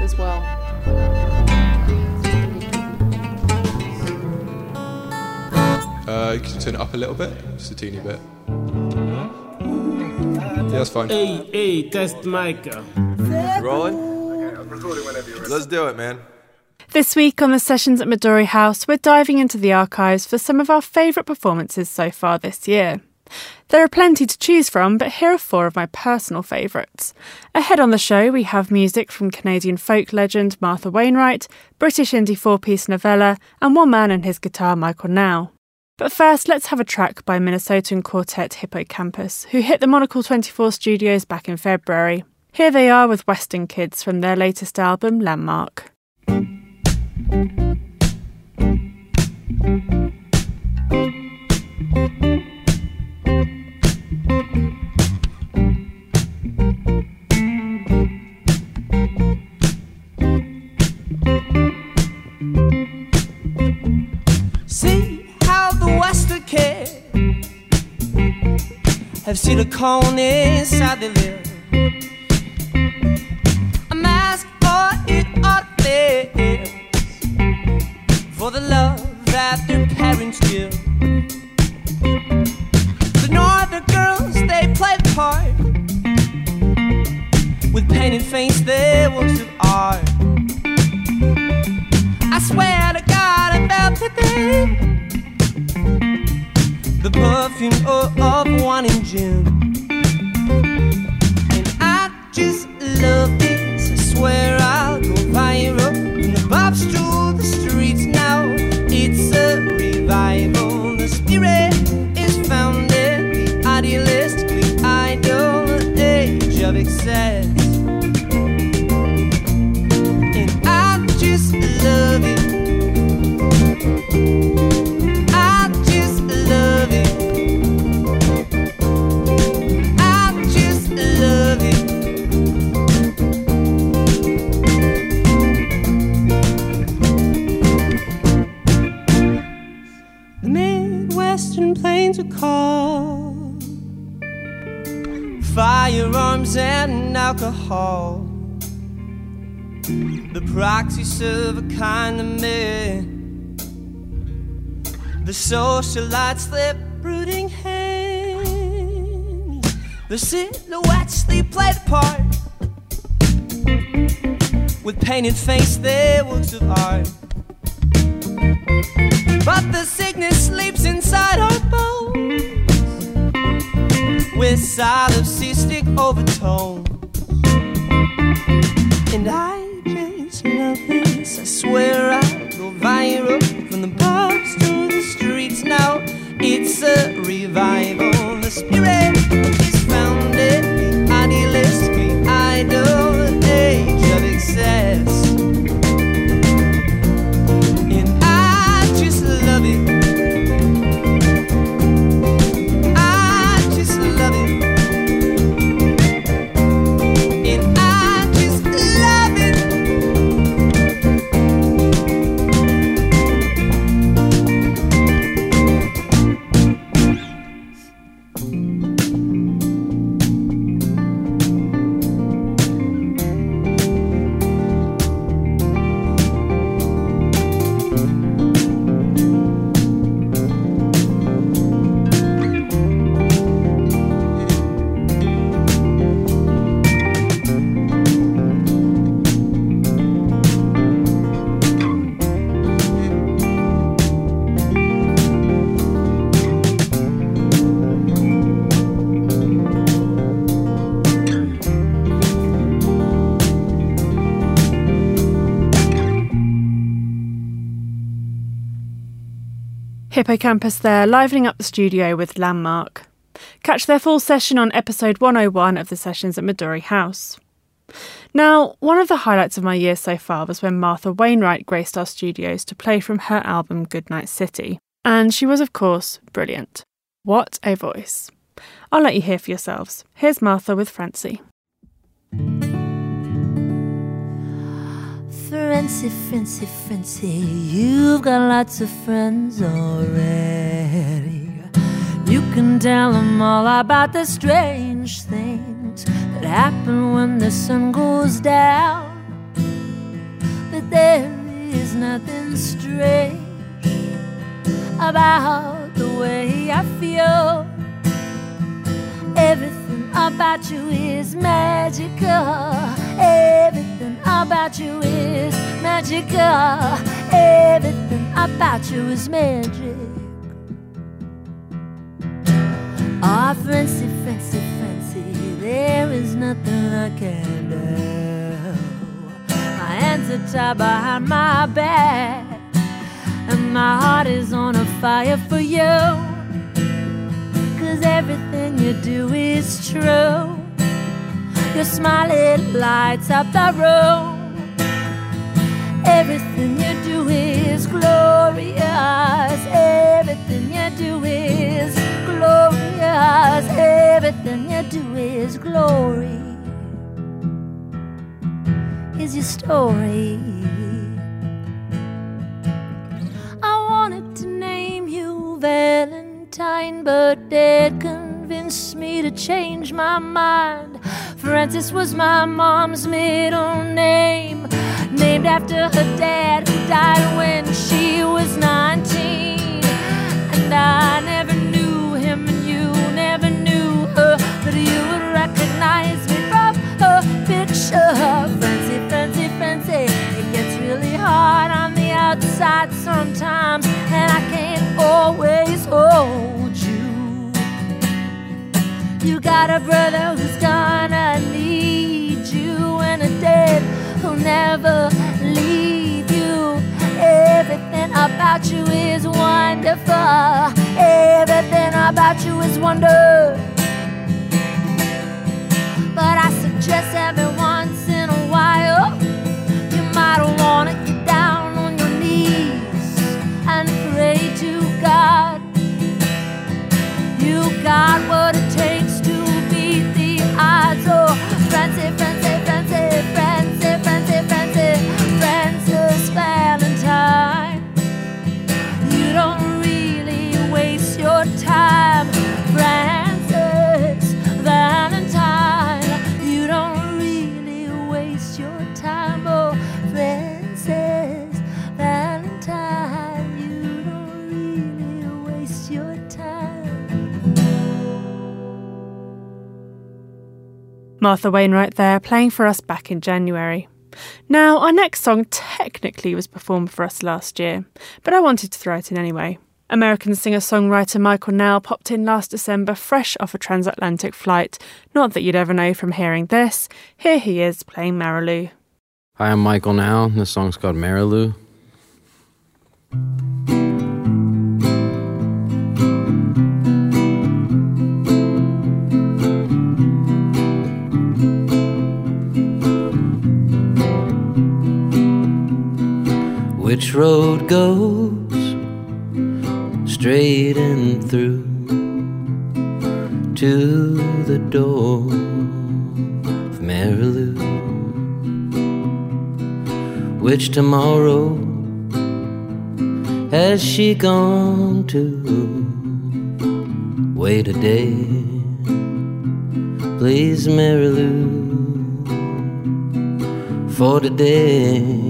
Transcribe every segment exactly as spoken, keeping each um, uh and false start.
as well. Uh, you can turn it up a little bit, just a teeny bit. Yeah, that's fine. Hey, hey, test mic. Rolling? Okay, I'm recording whenever you're ready. Let's do it, man. This week on the Sessions at Midori House, we're diving into the archives for some of our favourite performances so far this year. There are plenty to choose from, but here are four of my personal favourites. Ahead on the show, we have music from Canadian folk legend Martha Wainwright, British indie four-piece Novella, and one man and his guitar, Michael Now. But first, let's have a track by Minnesotan quartet Hippocampus, who hit the Monocle twenty-four studios back in February. Here they are with Western Kids from their latest album, Landmark. Have silicone inside their lips. A mask for it on their lips, for the love that their parents give. The northern girls, they play the part, with painted face, their works of art. I swear to God, I felt it then. The perfume of, of wine and gin. And I just love this. I swear I'll go viral. From the bobs to the streets now, it's a revival. The spirit is founded, the idealistically idle age of excess. And I just love it. To call firearms and alcohol, the proxies of a kind of me, the socialites, their brooding hands, the silhouettes, they play the part, with painted face, their works of art. But the sickness sleeps inside our bones, with solipsistic overtones. And I just love this. I swear I'll go viral. From the pubs to the streets now, it's a revival. The spirit is founded, the idealistically idle age of excess. Love it. I just love it. And I just love it. Hippocampus there, livening up the studio with Landmark. Catch their full session on episode one oh one of the Sessions at Midori House. Now, one of the highlights of my year so far was when Martha Wainwright graced our studios to play from her album Goodnight City. And she was, of course, brilliant. What a voice. I'll let you hear for yourselves. Here's Martha with Francie. Francie, Francie, Francie, you've got lots of friends already. You can tell them all about the strange things that happen when the sun goes down. there is nothing strange about the way I feel. Everything about you is magical. Everything about you is magical. Everything about you is magic. Ah, fancy, fancy, fancy, there is nothing I can do. My hands are tied behind my back, and my heart is on a fire for you. Cause everything you do is true. Your smile, it lights up the room. Everything you do is glorious. Everything you do is glorious. Everything you do is glory. Is your story. I wanted to name you Valentine, but it convinced me to change my mind. Frances was my mom's middle name, named after her dad who died when she was nineteen. And I never knew him and you never knew her, but you would recognize me from her picture. Fancy, fancy, fancy, it gets really hard on the outside sometimes, and I can't always hold you. You got a brother who's gonna need you, and a dad who'll never leave you. Everything about you is wonderful. Everything about you is wonder. But I suggest every once in a while you might wanna get down on your knees and pray to God. You got what it takes to beat the odds. Oh, fancy, fancy, fancy, fancy, fancy, fancy, Frances Valentine. You don't really waste your time, Frances Valentine. You don't really waste your time, oh, Frances Valentine. You don't really waste your time. Martha Wainwright there, playing for us back in January. Now, our next song technically was performed for us last year, but I wanted to throw it in anyway. American singer-songwriter Michael Nell popped in last December fresh off a transatlantic flight. Not that you'd ever know from hearing this. Here he is playing Marilou. Hi, I'm Michael Nell. This song's called Marilou. Which road goes straight and through to the door of Marilou? Which tomorrow has she gone to? Wait a day, please, Marilou, for today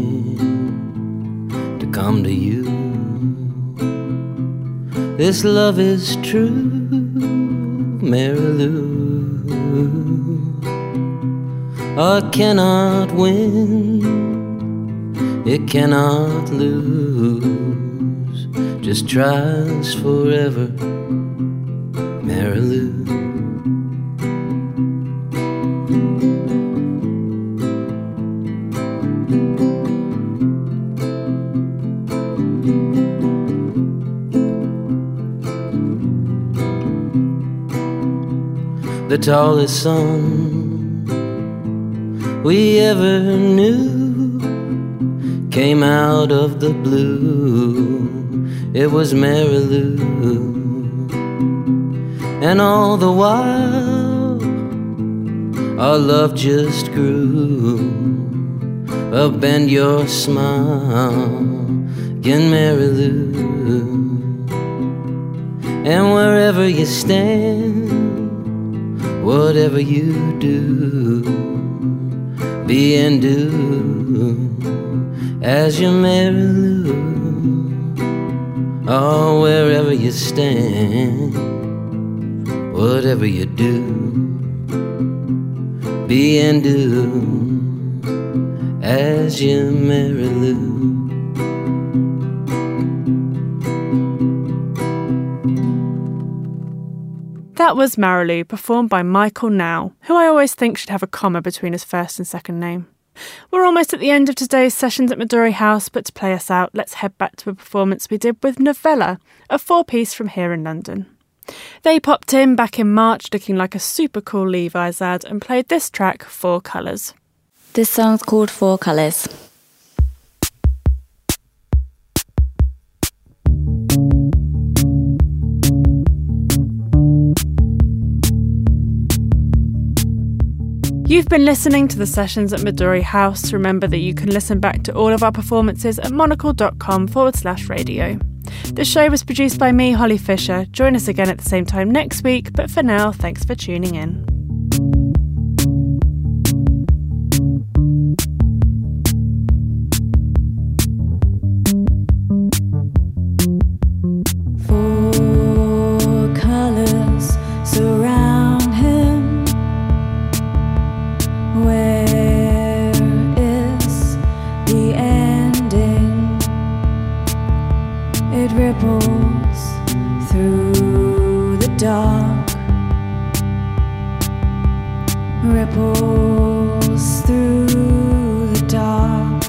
come to you. This love is true, Marilou. I cannot win, it cannot lose, just tries forever, Marilou. The tallest sun we ever knew came out of the blue. It was Marilou. And all the while our love just grew. Upend your smile again, Marilou. And wherever you stand, whatever you do, be and do as your Mary Lou. Oh, wherever you stand, whatever you do, be and do as your Mary Lou. That was Marilou, performed by Michael Now, who I always think should have a comma between his first and second name. We're almost at the end of today's sessions at Midori House, but to play us out, let's head back to a performance we did with Novella, a four-piece from here in London. They popped in back in March looking like a super cool Levi's ad and played this track, Four Colours. This song's called Four Colours. You've been listening to the sessions at Midori House. Remember that you can listen back to all of our performances at monocle.com forward slash radio. The show was produced by me, Holly Fisher. Join us again at the same time next week, but for now, thanks for tuning in. Four colours surround him. Where is the ending? It ripples through the dark, ripples through the dark.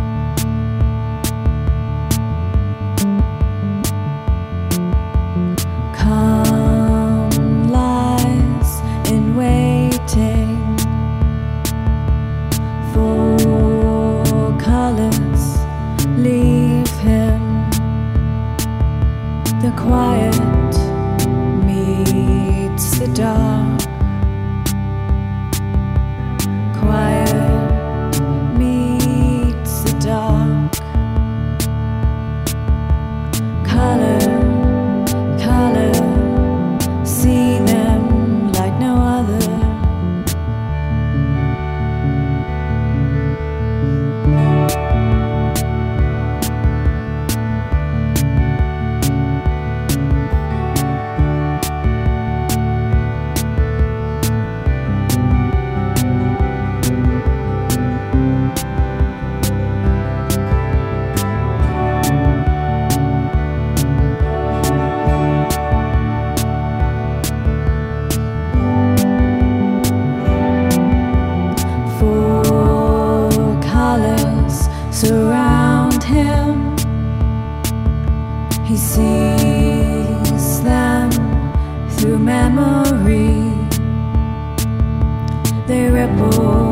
Calm lies in waiting. Four colours leave him. The quiet meets the dark. Quiet meets the dark. Color, color, see them like no other. Surround him. He sees them through memory. They ripple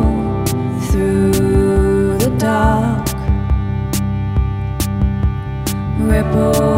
through the dark. Ripple